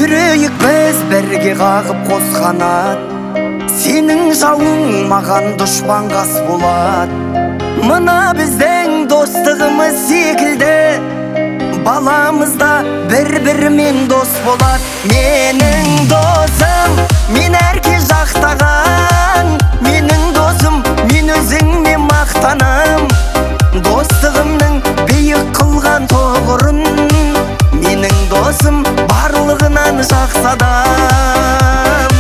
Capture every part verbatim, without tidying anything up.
жүрейік біз бірге қағып қос қанат. Сенің жауың маған дұшпан қас болады. Мына біздің достығымыз секілді, баламызда бір-бірімен дос болады. Менің досым, мен әрке жақтаған. Менің досым, мен өзіңме мақтанам. Достығымның биік қылған тоғырын, менің досым барлығынан жақсы адам.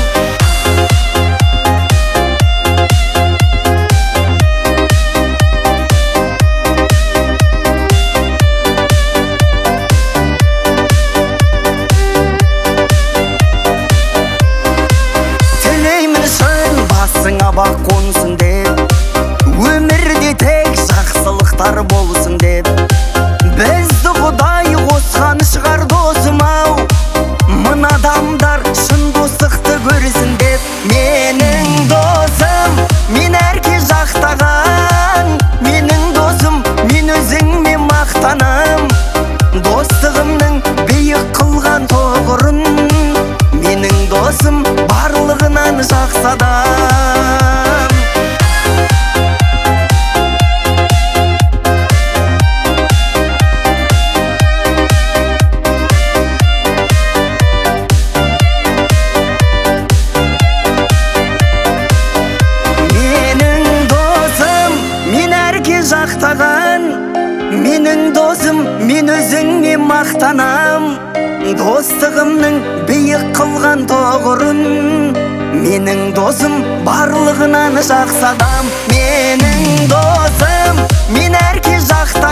Бақ қонсын деп, өмірде тек жақсылықтар болсын деп, бізді Құдай қосқан шығар досым-ау. Мына адамдар шын достықты көрсін деп. Менің досым, мен әрке жақтаған. Менің досым, мен өзіңме мақтанам. Достығымның биік қылған тоғырын, менің досым барлығынан жақсы адам. Жақтаған, менің досым, мен өзіңме мақтанам. Достығымның биік қылған тоғырын, менің досым барлығынан жақсы адам. Менің досым, мен әрке жақтаған.